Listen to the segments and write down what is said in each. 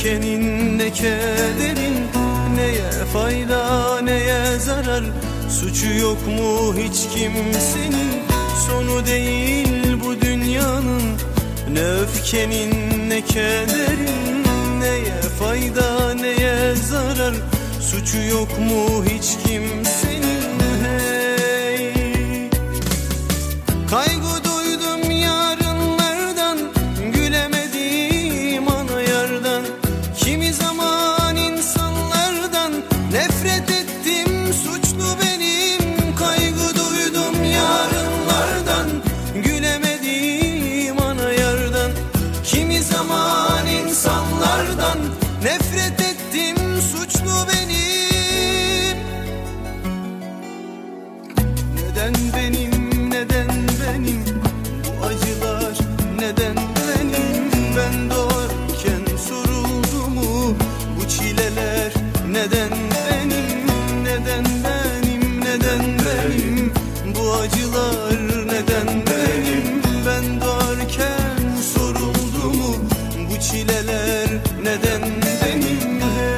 öfkenin ne kederin, neye fayda neye zarar, suçu yok mu hiç kimsenin, sonu değil bu dünyanın. Ne öfkenin ne kederin, neye fayda neye zarar, suçu yok mu hiç kimsenin. Hey, kaygı duydum yarınlardan, gülemedim ana yardan. Kimi zaman insanlardan nefret ettim, suçlu benim. Kaygı duydum yarınlardan, gülemedim ana yardan. Kimi zaman insanlardan nefret ettim, suçlu benim. Neden benim, neden benim bu acılar, neden benim? Ben doğarken soruldu mu bu çileler? Neden benim, neden benim, neden benim bu acılar, neden benim? Ben doğarken soruldu mu bu çileler, neden benim?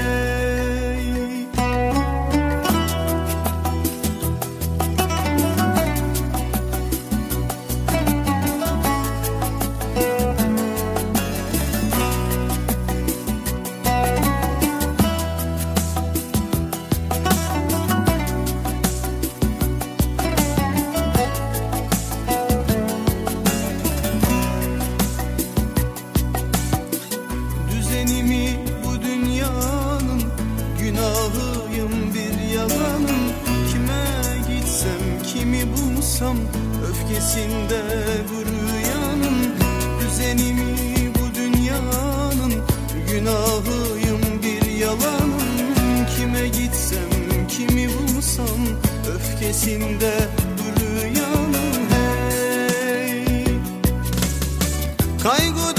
Düzenimi bu dünyanın, günahıyım bir yalanın. Kime gitsem kimi bulsam, öfkesinde bu rüyanın. Düzenimi bu dünyanın, günahıyım bir yalanın. Kime gitsem kimi bulsam, öfkesinde bu rüyanın. Hey, kaygı